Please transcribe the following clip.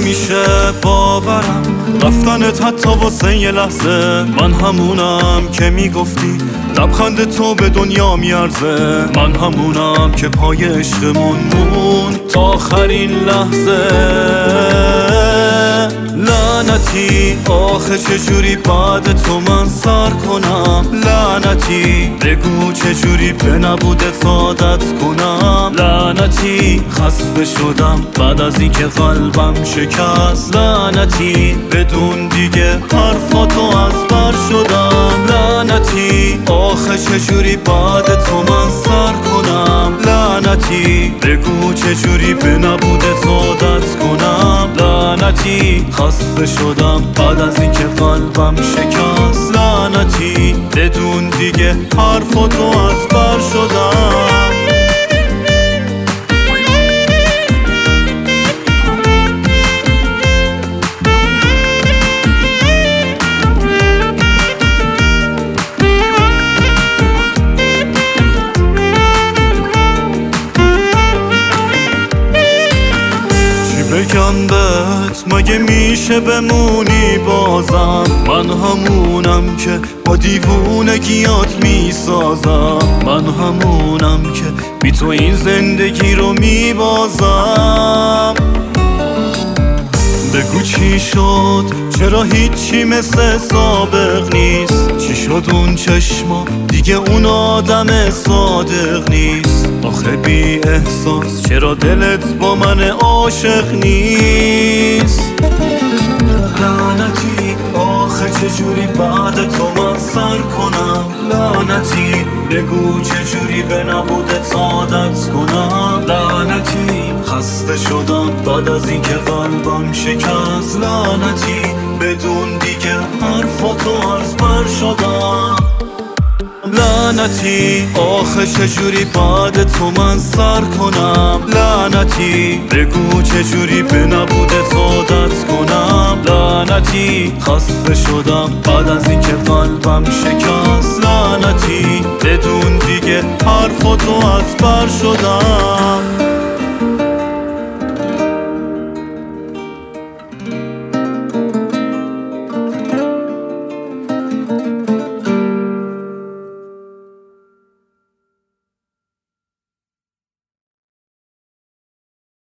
نمیشه باورم رفتنت حتی واسه یه لحظه. من همونم که میگفتی لبخند تو به دنیا میارزه. من همونم که پای عشقمون مون تا آخرین لحظه. لعنتی آخه چجوری بعد تو من سر کنم. لعنتی بگو چجوری به نبودت عادت کنم. لعنتی خسته شدم بعد از اینکه قلبم شکست. لعنتی بدون دیگه حرفاتو از بر شدم. لعنتی آخه چجوری بعد تو من سر کنم. لعنتی بگو چجوری به نبودت عادت کنم. لعنتی خسته شدم بعد از اینکه قلبم شکست. لعنتی بدون دیگه حرفاتو از بر شدم. بگم بهت مگه میشه بمونی بازم. من همونم که با دیوونگیات میسازم. من همونم که بی تو این زندگی رو میبازم. بگو چی شد چرا هیچی مثل سابق نیست. چی شد اون چشما دیگه اون آدم صادق نیست. آخه بی احساس چرا دلت با من عاشق نیست. لعنتی آخه چجوری بعد تو من سر کنم. لعنتی بگو چجوری به نبودت عادت کنم. لعنتی خسته شدم بعد از اینکه قلبم شکست. لعنتی بدون دیگه حرفاتو از بر شدم. لعنتی آخه چجوری بعد تو من سر کنم. لعنتی بگو چجوری به نبودت عادت کنم. لعنتی خسته شدم بعد از اینکه قلبم شکست. لعنتی بدون دیگه حرفاتو از بر شدم.